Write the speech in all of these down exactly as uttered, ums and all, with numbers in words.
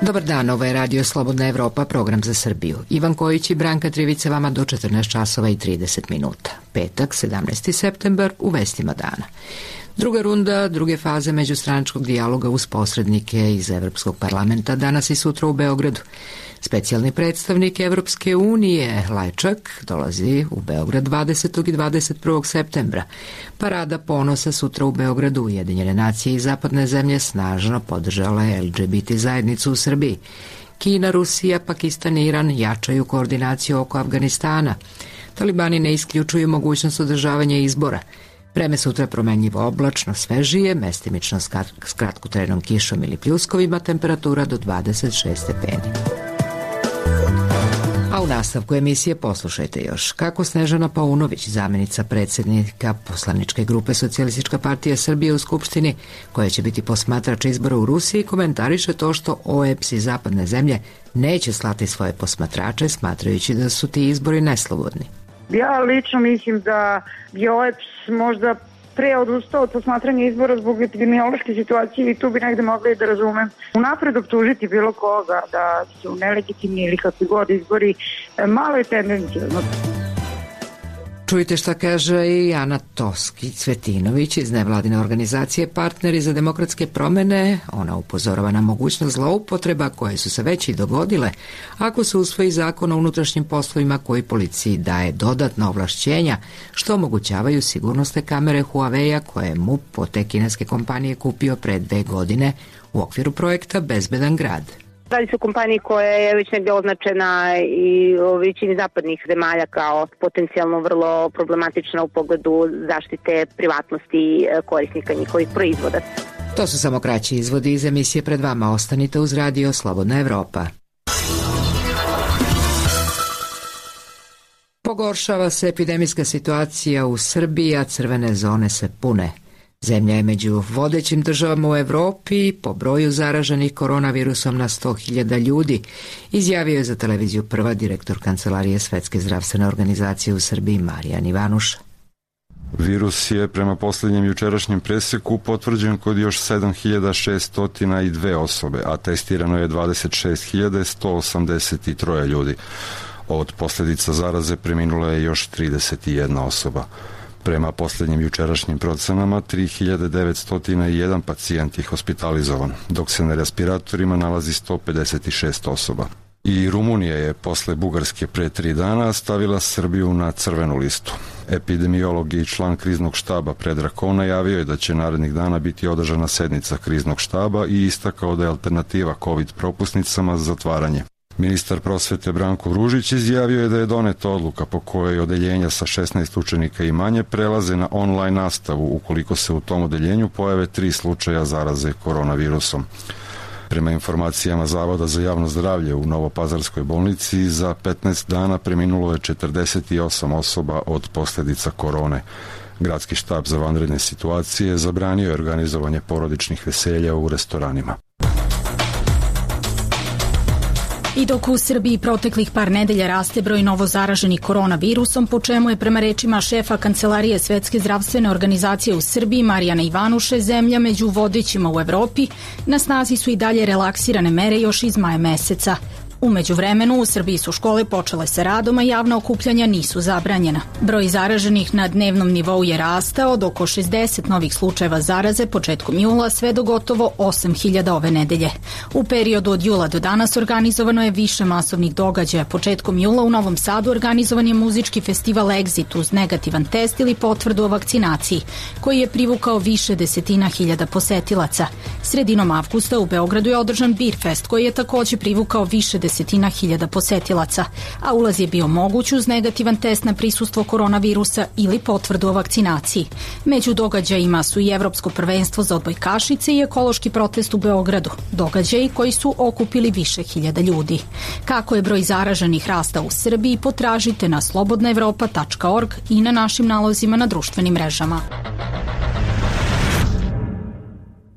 Dobar dan, ovo je Radio Slobodna Evropa, program za Srbiju. Ivan Kojić i Branka Trivica vama do četrnaest časova i trideset minuta. Petak, sedamnaesti septembar, u vestima dana. Druga runda, druge faze međustranačkog dijaloga uz posrednike iz Evropskog parlamenta danas i sutra u Beogradu. Specijalni predstavnik Evropske unije, Lajčak, dolazi u Beograd dvadesetog i dvadeset prvog septembra. Parada ponosa sutra u Beogradu. Ujedinjene nacije i zapadne zemlje snažno podržale el ge be te zajednicu u Srbiji. Kina, Rusija, Pakistan i Iran jačaju koordinaciju oko Afganistana. Talibani ne isključuju mogućnost održavanja izbora. Vreme sutra promenljivo oblačno, svežije, mestimično s kratkotrenom kišom ili pljuskovima, temperatura do dvadeset šest stepeni. A u nastavku emisije poslušajte još kako Snežana Paunović, zamjenica predsjednika poslaničke grupe Socijalistička partija Srbije u Skupštini, koja će biti posmatrač izbora u Rusiji, komentariše to što O E B S i zapadne zemlje neće slati svoje posmatrače, smatrajući da su ti izbori neslobodni. Ja lično mislim da je O E B S možda pre odustao od posmatranja izbora zbog epidemiološke situacije i tu bi negde mogli da razumem. Unapred optužiti bilo koga da su nelegitimni ili kakvi god izbori, malo je tendencijozno. Čujte šta kaže i Ana Toski-Cvetinović iz nevladine organizacije Partneri za demokratske promene. Ona upozorava na mogućnost zloupotreba koje su se već i dogodile ako se usvoji zakon o unutrašnjim poslovima koji policiji daje dodatna ovlašćenja što omogućavaju sigurnosne kamere Huawei-a koje je M U P od te kineske kompanije kupio pre dve godine u okviru projekta Bezbedan grad. Radi se o kompaniji koja je već negdje označena i u većini zapadnih zemalja kao potencijalno vrlo problematična u pogledu zaštite privatnosti korisnika njihovih proizvoda. To su samo kraći izvodi iz emisije pred vama. Ostanite uz Radio Slobodna Evropa. Pogoršava se epidemijska situacija u Srbiji, a crvene zone se pune. Zemlja je među vodećim državama u Evropi po broju zaraženih koronavirusom na sto hiljada ljudi, izjavio je za televiziju Prva direktor Kancelarije Svetske zdravstvene organizacije u Srbiji Marijan Ivanuša. Virus je prema posljednjem jučerašnjem preseku potvrđen kod još sedam hiljada šeststo dve osobe, a testirano je dvadeset šest hiljada sto osamdeset tri ljudi. Od posljedica zaraze preminula je još trideset jedna osoba. Prema posljednjim jučerašnjim procenama, tri hiljade devetsto jedan pacijent je hospitalizovan, dok se na respiratorima nalazi sto pedeset šest osoba. I Rumunija je posle Bugarske pre tri dana stavila Srbiju na crvenu listu. Epidemiolog i član kriznog štaba Predrag Kona najavio je da će narednih dana biti održana sednica kriznog štaba i istakao da je alternativa COVID propusnicama za zatvaranje. Ministar prosvete Branko Ružić izjavio je da je doneta odluka po kojoj odeljenja sa šesnaest učenika i manje prelaze na online nastavu ukoliko se u tom odeljenju pojave tri slučaja zaraze koronavirusom. Prema informacijama Zavoda za javno zdravlje u Novopazarskoj bolnici za petnaest dana preminulo je četrdeset osam osoba od posljedica korone. Gradski štab za vanredne situacije zabranio je organizovanje porodičnih veselja u restoranima. I dok u Srbiji proteklih par nedelja raste broj novo zaraženih koronavirusom, po čemu je prema rečima šefa Kancelarije Svetske zdravstvene organizacije u Srbiji Marijana Ivanuše zemlja među vodećima u Evropi, na snazi su i dalje relaksirane mere još iz maja meseca. U međuvremenu u Srbiji su škole počele sa radom, a javna okupljanja nisu zabranjena. Broj zaraženih na dnevnom nivou je rastao od oko šezdeset novih slučajeva zaraze početkom jula sve do gotovo osam hiljada ove nedelje. U periodu od jula do danas organizovano je više masovnih događaja. Početkom jula u Novom Sadu organizovan je muzički festival Exit uz negativan test ili potvrdu o vakcinaciji, koji je privukao više desetina hiljada posetilaca. Sredinom avgusta u Beogradu je održan Beer Fest, koji je takođe privukao više desetina hiljada posetilaca, a ulaz je bio moguć uz negativan test na prisustvo koronavirusa ili potvrdu o vakcinaciji. Među događajima su i Evropsko prvenstvo za odbojkašice i ekološki protest u Beogradu, događaji koji su okupili više hiljada ljudi. Kako je broj zaraženih rasta u Srbiji, potražite na slobodna evropa tačka org i na našim nalozima na društvenim mrežama.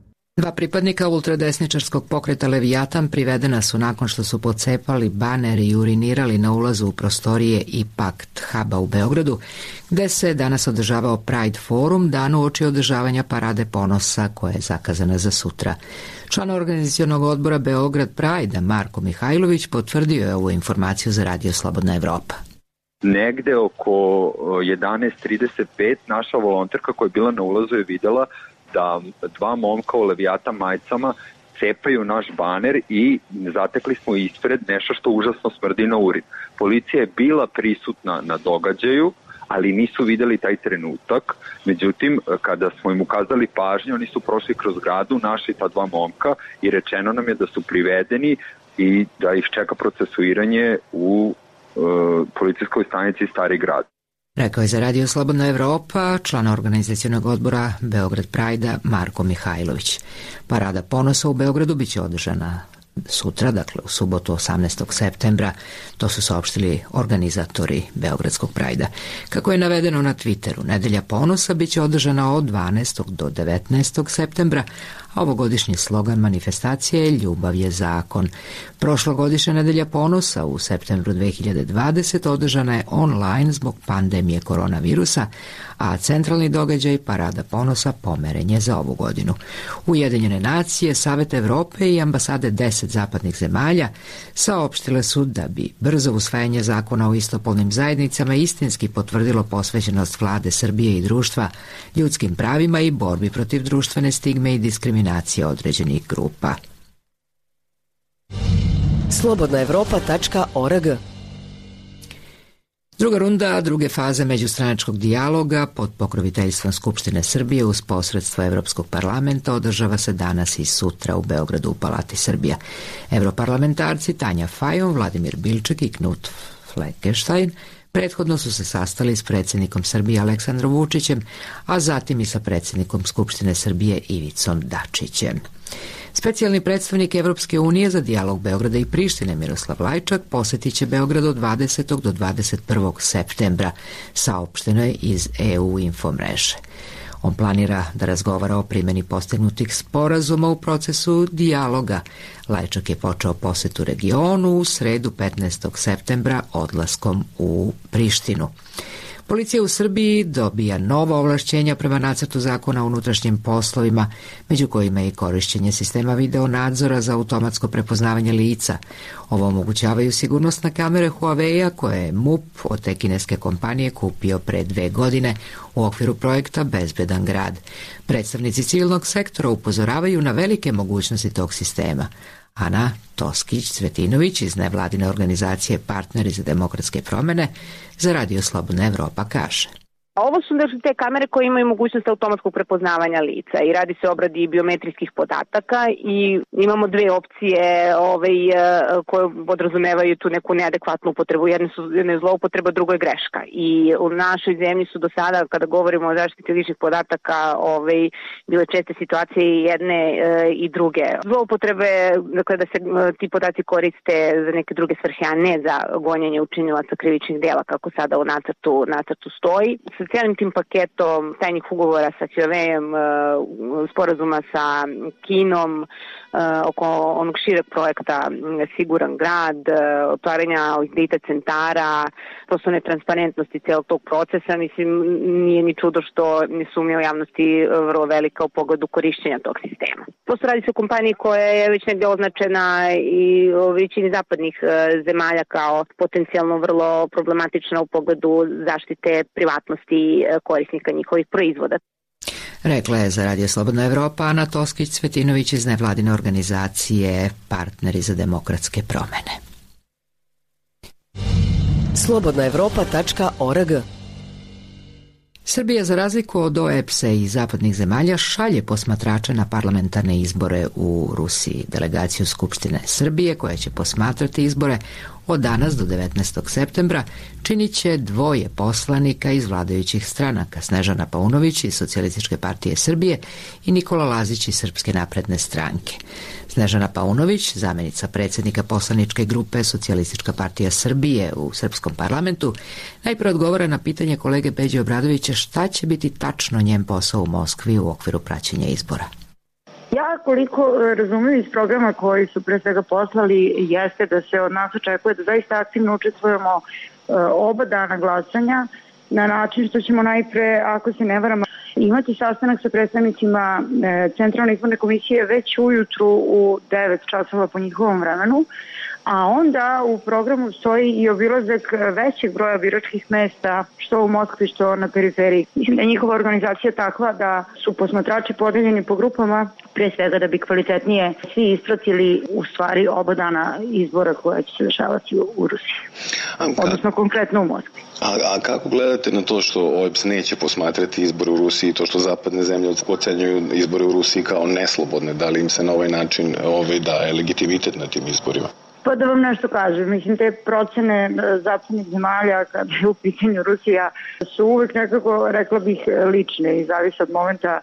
Dva pripadnika ultradesničarskog pokreta Leviatan privedena su nakon što su pocepali baner i urinirali na ulazu u prostorije Impact Huba u Beogradu, gde se danas održavao Pride Forum, dan uoči održavanja Parade ponosa koja je zakazana za sutra. Član organizacionog odbora Beograd Pride, Marko Mihajlović, potvrdio je ovu informaciju za Radio Slobodna Evropa. Negde oko jedanaest trideset pet naša volonterka koja je bila na ulazu je videla da dva momka u Leviatan majicama cepaju naš baner i zatekli smo ispred nešto što užasno smrdi na urin. Policija je bila prisutna na događaju, ali nisu videli taj trenutak. Međutim, kada smo im ukazali pažnju, oni su prošli kroz gradu, našli ta dva momka i rečeno nam je da su privedeni i da ih čeka procesuiranje u e, policijskoj stanici Stari grad. Rekao je za Radio Slobodna Evropa član organizacionog odbora Beograd Prajda Marko Mihajlović. Parada ponosa u Beogradu biće održana sutra, dakle u subotu osamnaestog septembra, to su saopštili organizatori Beogradskog Prajda. Kako je navedeno na Twitteru, Nedelja ponosa biće održana od dvanaestog do devetnaestog septembra, a ovogodišnji slogan manifestacije je Ljubav je zakon. Prošlogodišnja Nedelja ponosa u septembru dve hiljade dvadesete. održana je online zbog pandemije koronavirusa, a centralni događaj Parada ponosa pomeren je za ovu godinu. Ujedinjene nacije, Savet Evrope i ambasade deset zapadnih zemalja saopštile su da bi brzo usvajanje zakona o istopolnim zajednicama istinski potvrdilo posvećenost vlade Srbije i društva ljudskim pravima i borbi protiv društvene stigme i diskriminacije određenih grupa. slobodna evropa tačka org. Druga runda druge faze međustranačkog dijaloga pod pokroviteljstvom Skupštine Srbije uz posredstvo Evropskog parlamenta održava se danas i sutra u Beogradu u Palati Srbija. Evroparlamentarci Tanja Fajon, Vladimir Bilček i Knut Fleckenstein prethodno su se sastali s predsjednikom Srbije Aleksandrom Vučićem, a zatim i sa predsjednikom Skupštine Srbije Ivicom Dačićem. Specijalni predstavnik Evropske unije za dijalog Beograda i Prištine Miroslav Lajčak posjetit će Beograd od dvadesetog do dvadeset prvog septembra, saopšteno je iz E U Info mreže. On planira da razgovara o primjeni postignutih sporazuma u procesu dijaloga. Lajčak je počeo posjetu regionu u sredu petnaestog septembra odlaskom u Prištinu. Policija u Srbiji dobija nova ovlašćenja prema nacrtu zakona o unutrašnjim poslovima, među kojima je i korišćenje sistema video nadzora za automatsko prepoznavanje lica. Ovo omogućavaju sigurnosne kamere Huawei-a koje je M U P od te kineske kompanije kupio pre dve godine u okviru projekta Bezbedan grad. Predstavnici civilnog sektora upozoravaju na velike mogućnosti tog sistema. Ana Toskić-Cvetinović iz nevladine organizacije Partneri za demokratske promjene za Radio Slobodna Evropa kaže: Ovo su znači te kamere koje imaju mogućnost automatskog prepoznavanja lica i radi se o obradi biometrijskih podataka i imamo dve opcije ovaj, koje podrazumevaju tu neku neadekvatnu upotrebu. Jedna su jedna je zloupotreba, druga je greška. I u našoj zemlji su do sada, kada govorimo o zaštiti ličnih podataka, ovaj, bile česte situacije i jedne e, i druge. Zloupotrebe, dakle da se ti podaci koriste za neke druge svrhe, a ne za gonjenje učinilaca krivičnih dela, kako sada u nacrtu, nacrtu stoji. Sa cijelim tim paketom tajnih ugovora sa Huawei-em, sporazuma sa Kinom, oko onog šireg projekta Siguran grad, otvaranja data centara, poslovne transparentnosti cijelog tog procesa, mislim, nije ni čudo što ne sumnja u javnosti vrlo velika u pogledu korišćenja tog sistema. Prosto radi se o kompaniji koja je već negdje označena i u većini zapadnih zemalja kao potencijalno vrlo problematična u pogledu zaštite privatnosti korisnika njihovih proizvoda. Rekla je za Radio Slobodna Evropa Ana Toskić-Cvetinović iz nevladine organizacije Partneri za demokratske promjene. slobodna evropa tačka org. Srbija, za razliku od O E B S-a i zapadnih zemalja, šalje posmatrače na parlamentarne izbore u Rusiji. Delegaciju Skupštine Srbije, koja će posmatrati izbore od danas do devetnaestog septembra, činit će dvoje poslanika iz vladajućih stranaka, Snežana Paunović iz Socijalističke partije Srbije i Nikola Lazić iz Srpske napredne stranke. Snežana Paunović, zamjenica predsjednika poslaničke grupe Socijalistička partija Srbije u Srpskom parlamentu, najprije odgovara na pitanje kolege Peđe Obradovića šta će biti tačno njen posao u Moskvi u okviru praćenja izbora. Ja koliko razumem iz programa koji su pre svega poslali jeste da se od nas očekuje da zaista aktivno učestvujemo oba dana glasanja na način što ćemo najpre, ako se ne varam, imati sastanak sa predstavnicima Centralne izborne komisije već ujutru u devet časova po njihovom vremenu, a onda u programu stoji i obilazak većeg broja biračkih mesta, što u Moskvi, što na periferiji. Mislim da je njihova organizacija takva da su posmatrači podeljeni po grupama, pre svega da bi kvalitetnije svi ispratili u stvari oba dana izbora koja će se dešavati u, u Rusiji. A, ka... Odnosno konkretno u Moskvi. A, a kako gledate na to što O E B S neće posmatrati izbore u Rusiji, to što zapadne zemlje ocenjuju izbore u Rusiji kao neslobodne? Da li im se na ovaj način ovaj, daje legitimitet na tim izborima? Pa da vam nešto kažem, mislim te procene zapadnih zemalja kada je u pitanju Rusija su uvek nekako, rekla bih, lične i zavise od momenta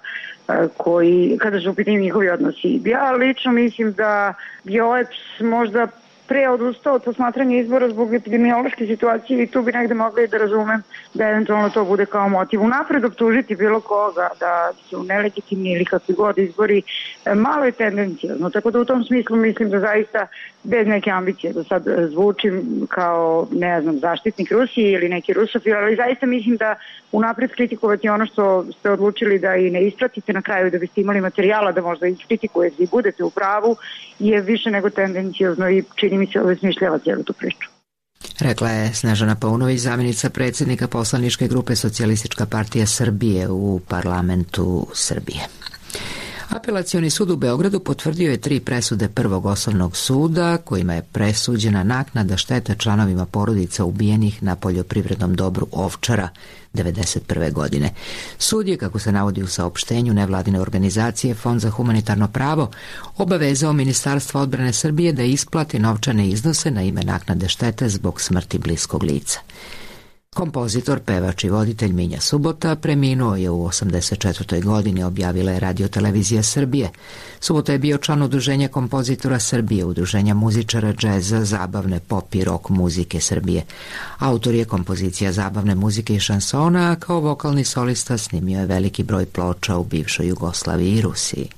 koji, kada su u pitanju njihovi odnosi. Ja lično mislim da je O E B S možda pre odustao od posmatranja izbora zbog epidemiološke situacije i tu bi negde mogli da razumem da eventualno to bude kao motiv. Unapred optužiti bilo koga da su nelegitimni ili kakvi god izbori, malo je tendencijozno. Tako da u tom smislu mislim da zaista bez neke ambicije da sad zvučim kao, ne znam, zaštitnik Rusije ili neki rusofil, ali zaista mislim da unapred kritikovati ono što ste odlučili da i ne ispratite na kraju da biste imali materijala da možda iskritikujete i budete u pravu je više nego tendencijozno i čini mi se obesmišljava cijelu tu priču. Rekla je Snežana Paunović, zamjenica predsjednika poslaničke grupe Socijalistička partija Srbije u parlamentu Srbije. Apelacioni sud u Beogradu potvrdio je tri presude Prvog osnovnog suda kojima je presuđena naknada štete članovima porodica ubijenih na poljoprivrednom dobru Ovčara devedeset prve godine. Sud je, kako se navodi u saopštenju nevladine organizacije Fond za humanitarno pravo, obavezao Ministarstvo odbrane Srbije da isplati novčane iznose na ime naknade štete zbog smrti bliskog lica. Kompozitor, pevač i voditelj Minja Subota preminuo je u osamdeset četvrtoj godini, objavila je Radio-televizija Srbije. Subota je bio član Udruženja kompozitora Srbije, Udruženja muzičara džeza, zabavne pop i rock muzike Srbije. Autor je kompozicija zabavne muzike i šansona, a kao vokalni solista snimio je veliki broj ploča u bivšoj Jugoslaviji i Rusiji.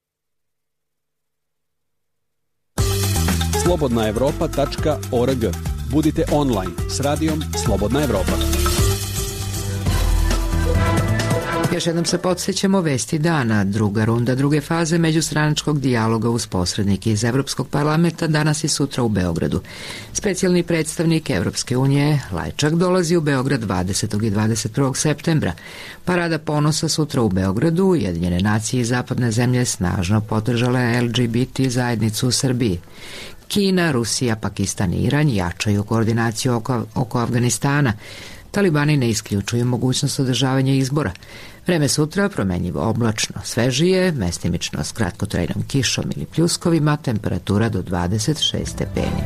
slobodna evropa tačka org. Budite online s radijom Slobodna Evropa. Još jednom se podsjećamo vesti dana. Druga runda druge faze međustranačkog dijaloga uz posrednike iz Evropskog parlamenta danas i sutra u Beogradu. Specijalni predstavnik Evropske unije Lajčak dolazi u Beograd dvadesetog i dvadeset prvog septembra. Parada ponosa sutra u Beogradu. Ujedinjene nacije i zapadne zemlje snažno podržale L G B T zajednicu u Srbiji. Kina, Rusija, Pakistan i Iran jačaju koordinaciju oko, oko Afganistana. Talibani ne isključuju mogućnost održavanja izbora. Vreme sutra promenjivo oblačno, svežije, mestimično s kratkotrajnom kišom ili pljuskovima, temperatura do dvadeset šest stepeni.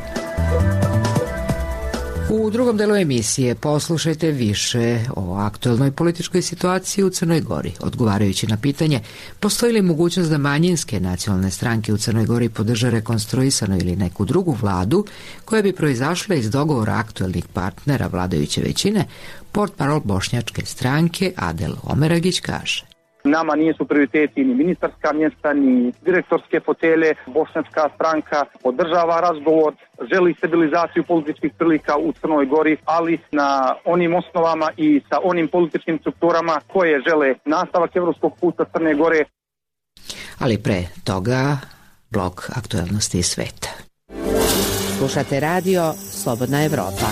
U drugom delu emisije poslušajte više o aktuelnoj političkoj situaciji u Crnoj Gori, odgovarajući na pitanje postoji li mogućnost da manjinske nacionalne stranke u Crnoj Gori podrže rekonstruisanu ili neku drugu vladu koja bi proizašla iz dogovora aktuelnih partnera vladajuće većine, portparol bošnjačke stranke Adel Omeragić kaže. Nama nisu prioriteti ni ministarska mjesta, ni direktorske fotelje. Bošnjačka stranka podržava razgovor, želi stabilizaciju političkih prilika u Crnoj Gori, ali na onim osnovama i sa onim političkim strukturama koje žele nastavak evropskog puta Crne Gore. Ali pre toga, blok aktuelnosti i sveta. Slušate radio Slobodna Evropa.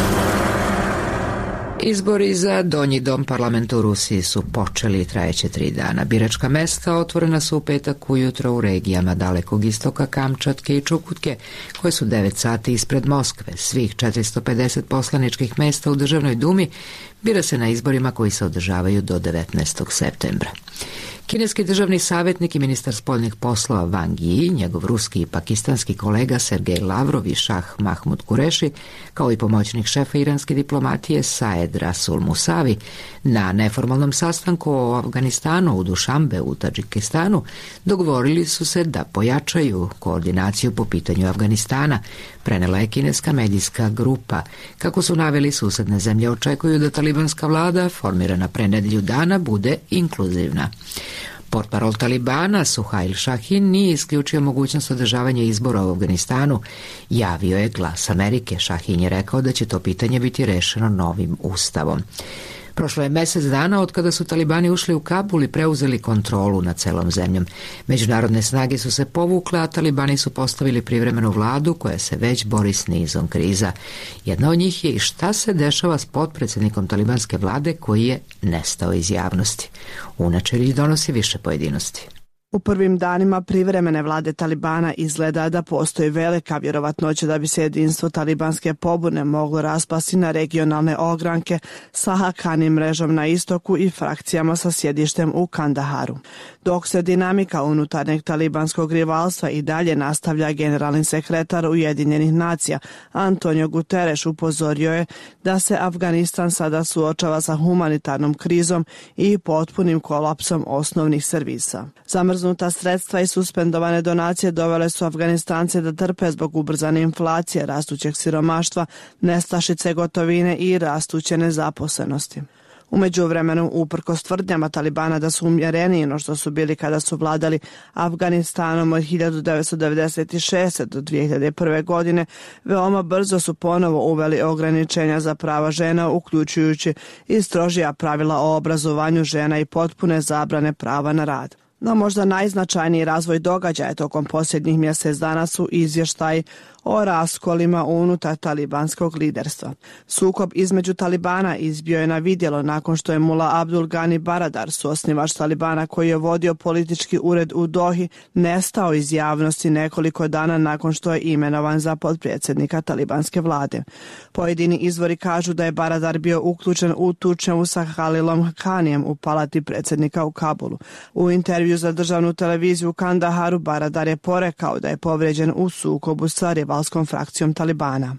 Izbori za donji dom parlamenta u Rusiji su počeli i trajeće tri dana. Biračka mesta otvorena su u petak ujutro u regijama Dalekog istoka, Kamčatke i Čukutke, koje su devet sati ispred Moskve. Svih četiristo pedeset poslaničkih mesta u državnoj dumi bira se na izborima koji se održavaju do devetnaestog septembra. Kineski državni savjetnik i ministar spoljnih poslova Wang Yi, njegov ruski i pakistanski kolega Sergej Lavrov i šah Mahmud Kureši, kao i pomoćnik šefa iranske diplomatije Saed Rasul Musavi, na neformalnom sastanku o Afganistanu u Dušanbe u Tadžikistanu dogovorili su se da pojačaju koordinaciju po pitanju Afganistana, prenela je kineska medijska grupa. Kako su naveli, susedne zemlje očekuju da talibanska vlada, formirana pre nedelju dana, bude inkluzivna. Portparol Talibana Suhail Shahin nije isključio mogućnost održavanja izbora u Afganistanu. Javio je Glas Amerike. Shahin je rekao da će to pitanje biti rešeno novim ustavom. Prošlo je mesec dana od kada su talibani ušli u Kabul i preuzeli kontrolu nad celom zemljom. Međunarodne snage su se povukle, a talibani su postavili privremenu vladu koja se već bori s nizom kriza. Jedna od njih je i šta se dešava s potpredsjednikom talibanske vlade koji je nestao iz javnosti. Unačeljić donosi više pojedinosti. U prvim danima privremene vlade Talibana izgleda da postoji velika vjerovatnoća da bi se jedinstvo talibanske pobune moglo raspasti na regionalne ogranke sa Hakani mrežom na istoku i frakcijama sa sjedištem u Kandaharu. Dok se dinamika unutarnjeg talibanskog rivalstva i dalje nastavlja, generalni sekretar Ujedinjenih nacija Antonio Guterres upozorio je da se Afganistan sada suočava sa humanitarnom krizom i potpunim kolapsom osnovnih servisa. Zamrznuta sredstva i suspendovane donacije dovele su Afganistance da trpe zbog ubrzane inflacije, rastućeg siromaštva, nestašice gotovine i rastuće nezaposlenosti. U međuvremenu, uprkos tvrdnjama Talibana da su umjereniji no što su bili kada su vladali Afganistanom od hiljadu devetsto devedeset šeste. do dvije hiljade prve. godine, veoma brzo su ponovo uveli ograničenja za prava žena, uključujući i strožija pravila o obrazovanju žena i potpune zabrane prava na rad. No možda najznačajniji razvoj događaja tokom posljednjih mjesec dana su izvještaji o raskolima unutar talibanskog liderstva. Sukob između Talibana izbio je na vidjelo nakon što je Mula Abdul Ghani Baradar, suosnivač Talibana koji je vodio politički ured u Dohi, nestao iz javnosti nekoliko dana nakon što je imenovan za potpredsjednika talibanske vlade. Pojedini izvori kažu da je Baradar bio uključen u tučnjavu sa Halilom Hakanijem u palati predsjednika u Kabulu. U intervju za državnu televiziju u Kandaharu Baradar je porekao da je povrijeđen u sukobu sa rivalskom frakcijom Talibana.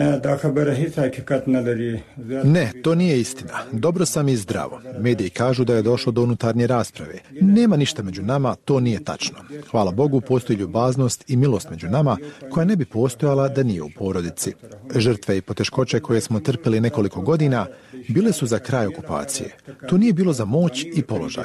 Ne, to nije istina. Dobro sam i zdravo. Mediji kažu da je došlo do unutarnje rasprave. Nema ništa među nama, to nije tačno. Hvala Bogu, postoji ljubaznost i milost među nama koja ne bi postojala da nije u porodici. Žrtve i poteškoće koje smo trpili nekoliko godina bile su za kraj okupacije. To nije bilo za moć i položaj.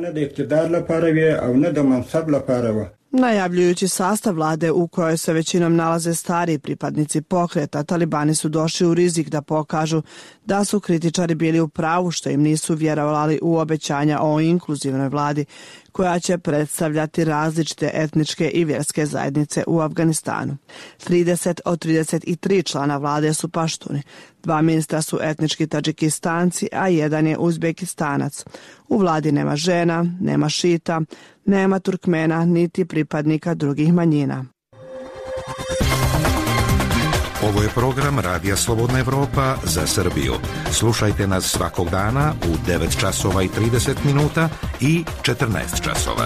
Najavljujući sastav vlade u kojoj se većinom nalaze stariji pripadnici pokreta, Talibani su došli u rizik da pokažu da su kritičari bili u pravu što im nisu vjerovali u obećanja o inkluzivnoj vladi koja će predstavljati različite etničke i vjerske zajednice u Afganistanu. trideset od trideset tri člana vlade su paštuni. Dva ministra su etnički Tadžikistanci, a jedan je Uzbekistanac. U vladi nema žena, nema šita, nema Turkmena, niti pripadnika drugih manjina. Ovo je program Radija Slobodna Evropa za Srbiju. Slušajte nas svakog dana u devet časova i trideset minuta i četrnaest časova.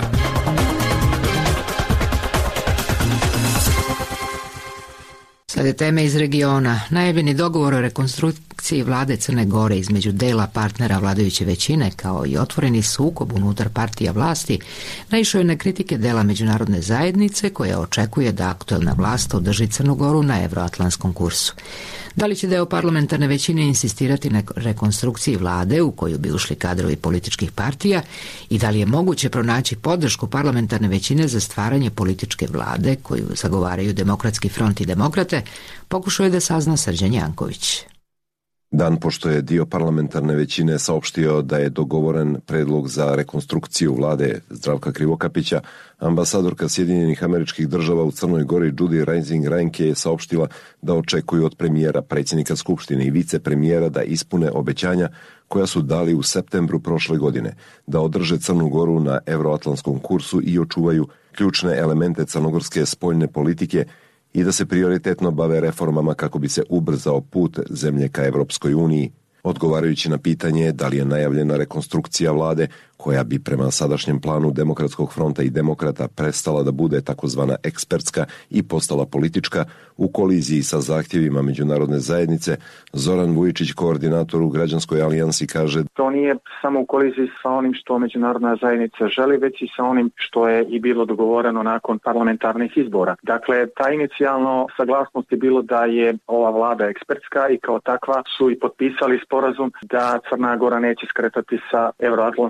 Slede teme iz regiona. Najavljeni dogovor o rekonstrukciji vlade Crne Gore između dela partnera vladajuće većine kao i otvoreni sukob unutar partija vlasti naišao je na kritike dela međunarodne zajednice koja očekuje da aktuelna vlast održi Crnu Goru na evroatlantskom kursu. Da li će deo parlamentarne većine insistirati na rekonstrukciji vlade u koju bi ušli kadrovi političkih partija i da li je moguće pronaći podršku parlamentarne većine za stvaranje političke vlade koju zagovaraju Demokratski front i demokrate, pokušao je da sazna Srđan Janković. Dan pošto je dio parlamentarne većine saopštio da je dogovoren predlog za rekonstrukciju vlade Zdravka Krivokapića, ambasadorka Sjedinjenih Američkih Država u Crnoj Gori Judy Reising Reinke je saopštila da očekuju od premijera, predsjednika Skupštine i vicepremijera da ispune obećanja koja su dali u septembru prošle godine, da održe Crnu Goru na evroatlantskom kursu i očuvaju ključne elemente crnogorske spoljne politike i da se prioritetno bave reformama kako bi se ubrzao put zemlje ka Evropskoj uniji. Odgovarajući na pitanje da li je najavljena rekonstrukcija vlade koja bi prema sadašnjem planu Demokratskog fronta i demokrata prestala da bude takozvana ekspertska i postala politička u koliziji sa zahtjevima međunarodne zajednice, Zoran Vujičić, koordinator u Građanskoj alijansi, kaže: To nije samo u koliziji sa onim što međunarodna zajednica želi, već i sa onim što je i bilo dogovoreno nakon parlamentarnih izbora. Dakle, ta inicijalno saglasnost je bilo da je ova vlada ekspertska i kao takva su i potpisali sporazum da Crna Gora neće skretati sa evroatlantskog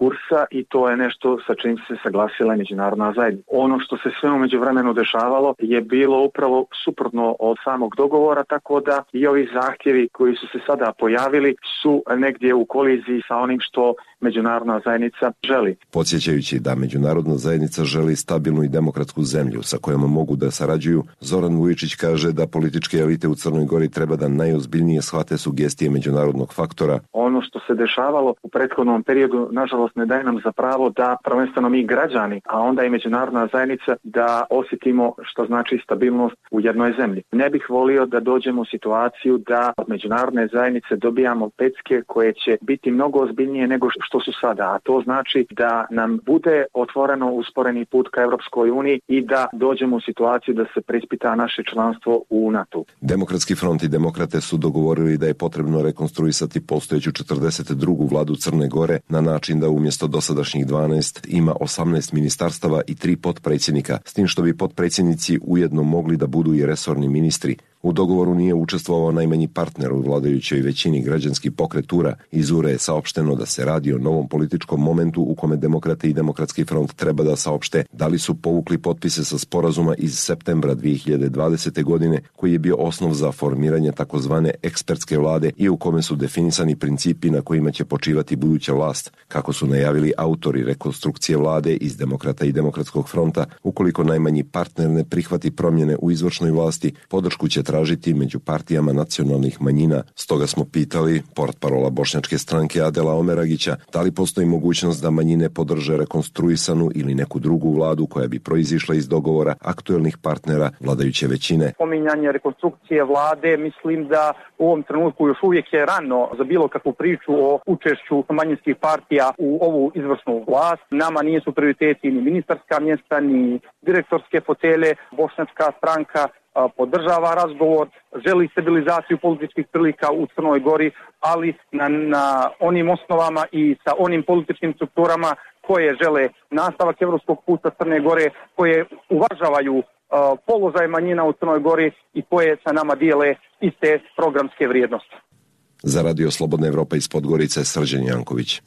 kursa i to je nešto sa čim se saglasila međunarodna zajednica. Ono što se sve u međuvremenu dešavalo je bilo upravo suprotno od samog dogovora, tako da i ovi zahtjevi koji su se sada pojavili su negdje u koliziji sa onim što međunarodna zajednica želi. Podsjećajući da međunarodna zajednica želi stabilnu i demokratsku zemlju sa kojom mogu da sarađuju, Zoran Vujičić kaže da političke elite u Crnoj Gori treba da najozbiljnije shvate sugestije međunarodnog faktora. Ono što se dešavalo u prethodnom periodu, nažalost, ne daje nam za pravo da prvenstveno mi građani, a onda i međunarodna zajednica, da osjetimo što znači stabilnost u jednoj zemlji. Ne bih volio da dođemo u situaciju da od međunarodne zajednice dobijamo pecke koje će biti mnogo ozbiljnije nego što su sada, a to znači da nam bude otvoreno usporeni put ka Europskoj uniji i da dođemo u situaciju da se preispita naše članstvo u NATO. Demokratski front i demokrate su dogovorili da je potrebno rekonstruisati postojeću četrdeset drugu vladu Crne Gore na način da umjesto dosadašnjih dvanaest ima osamnaest ministarstava i tri potpredsjednika, s tim što bi potpredsjednici ujedno mogli da budu i resorni ministri. U dogovoru nije učestvovao najmanji partner u vladajućoj većini, građanski pokret U R A. Iz U R A je saopšteno da se radi o novom političkom momentu u kome demokrate i demokratski front treba da saopšte da li su povukli potpise sa sporazuma iz septembra dvije hiljade dvadesete. godine koji je bio osnov za formiranje takozvane ekspertske vlade i u kome su definisani principi na kojima će počivati buduća vlast, kako su najavili autori rekonstrukcije vlade iz demokrata i demokratskog fronta. Ukoliko najmanji partner ne prihvati promjene u izvršnoj vlasti, podršku će tražiti među partijama nacionalnih manjina. Stoga smo pitali portparola bošnjačke stranke Adela Omeragića da li postoji mogućnost da manjine podrže rekonstruisanu ili neku drugu vladu koja bi proizišla iz dogovora aktuelnih partnera vladajuće većine. Pominjanje rekonstrukcije vlade, mislim da u ovom trenutku još uvijek je rano za bilo kakvu priču o učešću manjinskih partija u ovu izvršnu vlast. Nama nisu prioriteti ni ministarska mjesta, ni direktorske fotelje. Bošnjačka stranka podržava razgovor, želi stabilizaciju političkih prilika u Crnoj Gori, ali na, na onim osnovama i sa onim političkim strukturama koje žele nastavak evropskog puta Crne Gore, koje uvažavaju uh, položaj manjina u Crnoj Gori i koje sa nama dijele iste programske vrijednosti. Za Radio Slobodna Evropa iz Podgorice, Srđan Janković.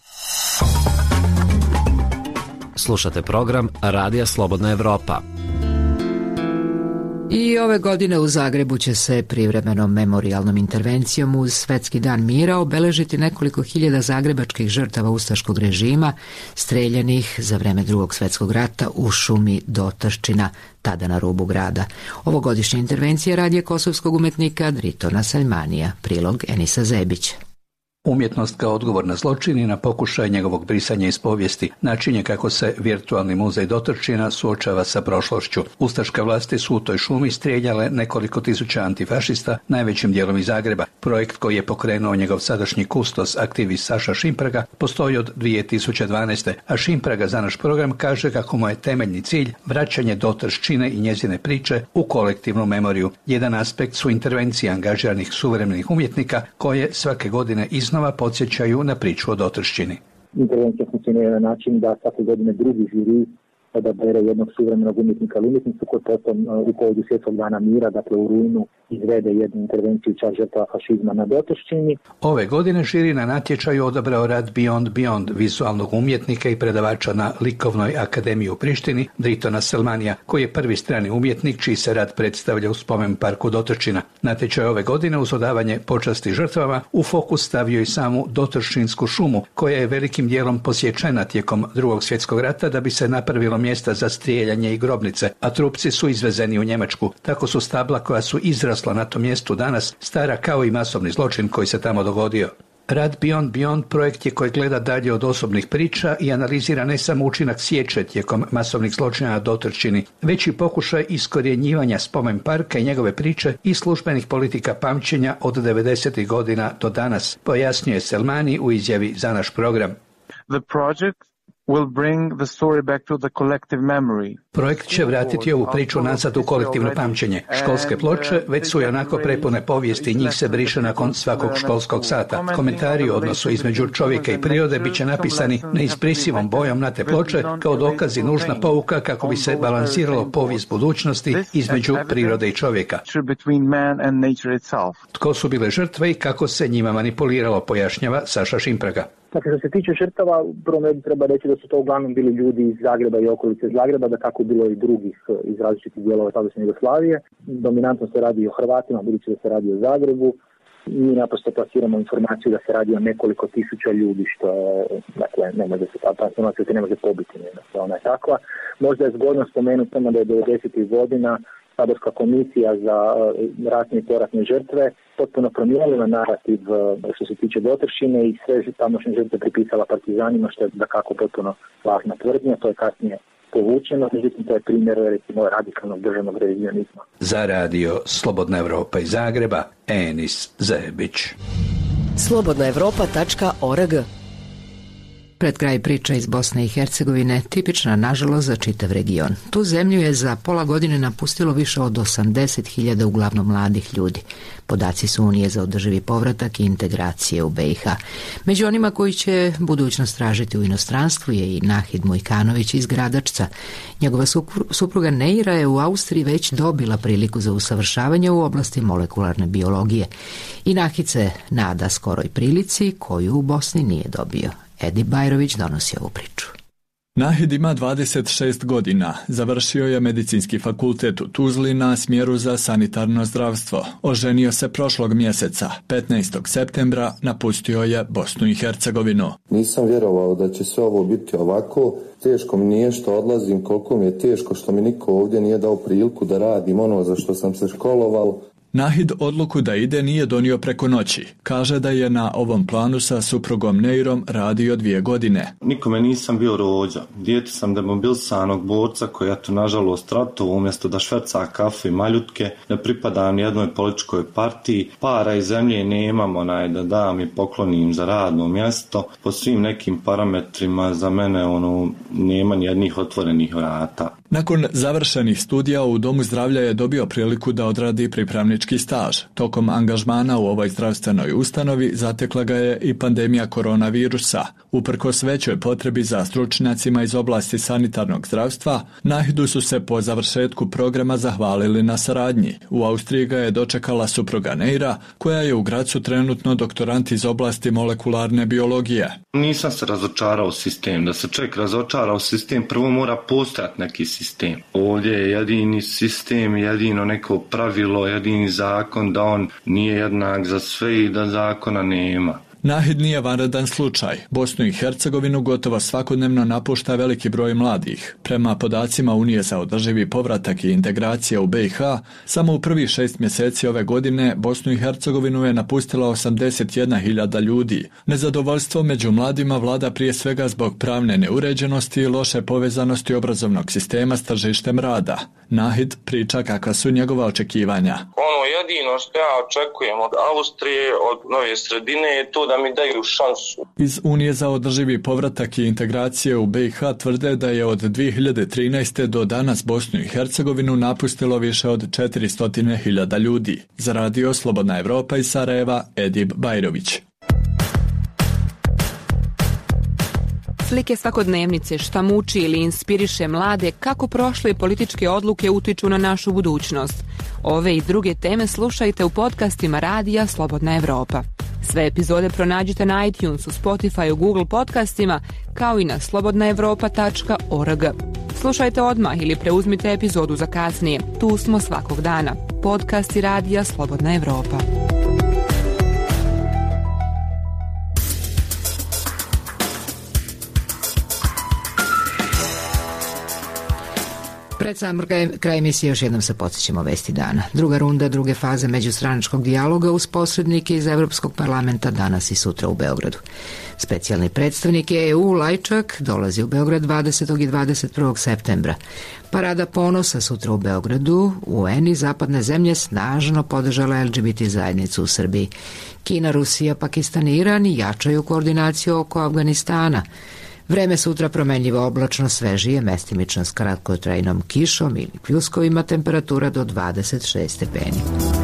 Slušate program Radija Slobodna Evropa. I ove godine u Zagrebu će se privremenom memorijalnom intervencijom uz Svetski dan mira obeležiti nekoliko hiljada zagrebačkih žrtava ustaškog režima streljanih za vreme Drugog svjetskog rata u šumi Dotrščina, tada na rubu grada. Ovogodišnja intervencija radije kosovskog umetnika Dritona Salmanija, prilog Enisa Zebić. Umjetnost kao odgovor na zločin i na pokušaj njegovog brisanja iz povijesti, način je kako se virtualni muzej Dotrčina suočava sa prošlošću. Ustaške vlasti su u toj šumi strijeljale nekoliko tisuća antifašista, najvećim dijelom iz Zagreba. Projekt koji je pokrenuo njegov sadašnji kustos, aktivist Saša Šimpraga, postoji od dvije tisuće dvanaeste. A Šimpraga za naš program kaže kako mu je temeljni cilj vraćanje Dotrščine i njezine priče u kolektivnu memoriju. Jedan aspekt su intervencije angažiranih suvremenih umjetnika koje svake godine iz iznova podsjećaju na priču o Dotrščini. Intervencija funkcionira na način da svake godine drugi žiri odabere jednog suvremenog umjetnika ili umjetnicu koji potom u povodu svjetskog dana mira, dakle u rujnu, izvede jednu intervenciju čast žrtava fašizma na Dotrščini. Ove godine žiri na natječaju odabrao rad Beyond Beyond, vizualnog umjetnika i predavača na Likovnoj akademiji u Prištini, Dritona Salmanija, koji je prvi strani umjetnik čiji se rad predstavlja u spomen parku Dotrščina. Natječaj ove godine uz odavanje počasti žrtvama u fokus stavio i samu Dotrščinsku šumu, koja je velikim dijelom posjećena tijekom Drugog svjetskog rata da bi se napravilo mjesta za strijeljanje i grobnice, a trupci su izvezeni u Njemačku. Tako su stabla koja su izrasla na tom mjestu danas stara kao i masovni zločin koji se tamo dogodio. Rad Beyond Beyond projekt je koji gleda dalje od osobnih priča i analizira ne samo učinak sječe tijekom masovnih zločina na Dotrščini, već i pokušaj iskorjenjivanja spomen parka i njegove priče i službenih politika pamćenja od devedesetih godina do danas, pojasnjuje Selmani u izjavi za naš program. The project will bring the story back to the collective memory. Projekt će vratiti ovu priču nazad u kolektivno pamćenje. Školske ploče već su i onako prepune povijesti i njih se briše nakon svakog školskog sata. Komentari o odnosu između čovjeka i prirode bit će napisani neisprisivom bojom na te ploče kao dokaz i nužna pouka kako bi se balansiralo povijest budućnosti između prirode i čovjeka. Tko su bile žrtve i kako se njima manipuliralo, pojašnjava Saša Šimpraga. Dakle, što se tiče žrtava, u prvom redu treba reći da su to uglavnom bili ljudi iz Zagreba i okolice Zagreba, da kako bilo i drugih iz različitih dijelova tadašnje Jugoslavije. Dominantno se radi o Hrvatima, budući da se radi o Zagrebu. Mi naprosto plasiramo informaciju da se radi o nekoliko tisuća ljudi, što dakle, ne može se, ta informacija se ne može pobiti, ne, ona je takva. Možda je zgodno spomenuti samo da je devedesetih godina Saborska komisija za ratne i poratne žrtve potpuno promijenila narativ što se tiče Dotršine i sve tamošnje žrtve pripisala partizanima, što je dakako potpuno lažna tvrdnja, to je kasnije povučeno, međutim to je primjer recimo radikalnog državnog revizionizma. Za radio Slobodna Evropa iz Zagreba, Enis Zajebić. slobodna evropa tačka org. Pred kraj priča iz Bosne i Hercegovine, tipična nažalost za čitav region. Tu zemlju je za pola godine napustilo više od osamdeset hiljada uglavnom mladih ljudi. Podaci su Unije za održivi povratak i integracije u be i ha. Među onima koji će budućnost tražiti u inostranstvu je i Nahid Mujkanović iz Gradačca. Njegova supruga Neira je u Austriji već dobila priliku za usavršavanje u oblasti molekularne biologije. I Nahid se nada skoroj prilici koju u Bosni nije dobio. Edip Bajrović donosi ovu priču. Nahid ima dvadeset šest godina, završio je medicinski fakultet u Tuzli na smjeru za sanitarno zdravstvo. Oženio se prošlog mjeseca, petnaestog septembra, napustio je Bosnu i Hercegovinu. Nisam vjerovao da će sve ovo biti ovako, teško mi nije što odlazim, koliko mi je teško što mi niko ovdje nije dao priliku da radim ono za što sam se školovao. Nahid odluku da ide nije donio preko noći. Kaže da je na ovom planu sa suprugom Neirom radio dvije godine. Nikome nisam bio rođa. Dijete sam demobilisanog borca koji je to nažalost ratovao umjesto da šverca kafe i maljutke. Ne pripadam jednoj političkoj partiji. Para i zemlje nemam onaj da dam i poklonim za radno mjesto. Po svim nekim parametrima za mene ono nema nijednih otvorenih vrata. Nakon završenih studija u Domu zdravlja je dobio priliku da odradi pripravnički staž. Tokom angažmana u ovoj zdravstvenoj ustanovi zatekla ga je i pandemija koronavirusa. Uprkos većoj potrebi za stručnjacima iz oblasti sanitarnog zdravstva, Nahidu su se po završetku programa zahvalili na saradnji. U Austriji ga je dočekala supruga Neira, koja je u Gracu trenutno doktorant iz oblasti molekularne biologije. Nisam se razočarao u sistem. Da se čovjek razočara u sistem, prvo mora postojati neki sistem. Sistem. Ovdje je jedini sistem, jedino neko pravilo, jedini zakon da on nije jednak za sve i da zakona nema. Nahid nije vanredan slučaj. Bosnu i Hercegovinu gotovo svakodnevno napušta veliki broj mladih. Prema podacima Unije za održivi povratak i integracija u be i ha, samo u prvih šest mjeseci ove godine Bosnu i Hercegovinu je napustila osamdeset jedna hiljada ljudi. Nezadovoljstvo među mladima vlada prije svega zbog pravne neuređenosti i loše povezanosti obrazovnog sistema s tržištem rada. Nahid priča kakva su njegova očekivanja. Ono jedino što ja očekujem od Austrije, od nove sredine je to da mi daju šansu. Iz Unije za održivi povratak i integracije u be i ha tvrde da je od dvije hiljade trinaeste. do danas Bosnu i Hercegovinu napustilo više od četiristo hiljada ljudi. Za radio Slobodna Evropa iz Sarajeva, Edip Bajrović. Slike svakodnevnice, šta muči ili inspiriše mlade, kako prošle političke odluke utiču na našu budućnost. Ove i druge teme slušajte u podcastima radija Slobodna Evropa. Sve epizode pronađite na iTunesu, Spotifyu, Google podcastima, kao i na slobodna evropa tačka org. Slušajte odmah ili preuzmite epizodu za kasnije. Tu smo svakog dana. Podcasti radija Slobodna Evropa. Pred sam kraj emisije još jednom se podsjećamo vesti dana. Druga runda druge faze međustranačkog dijaloga uz posrednike iz Evropskog parlamenta danas i sutra u Beogradu. Specijalni predstavnik e u Lajčak dolazi u Beograd dvadesetog i dvadeset prvog septembra. Parada ponosa sutra u Beogradu. U en i zapadne zemlje snažno podržala el ge be te zajednicu u Srbiji. Kina, Rusija, Pakistan i Iran jačaju koordinaciju oko Afganistana. Vreme sutra promenljivo oblačno, svežije, mestimično s kratkotrajnom kišom ili pljuskovima, temperatura do dvadeset šest stepeni.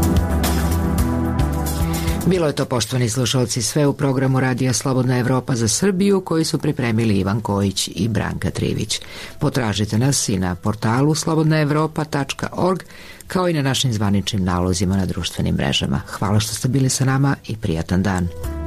Bilo je to, poštovani slušalci, sve u programu Radija Slobodna Evropa za Srbiju koji su pripremili Ivan Kojić i Branka Trivić. Potražite nas i na portalu slobodna evropa tačka org kao i na našim zvaničnim nalozima na društvenim mrežama. Hvala što ste bili sa nama i prijatan dan.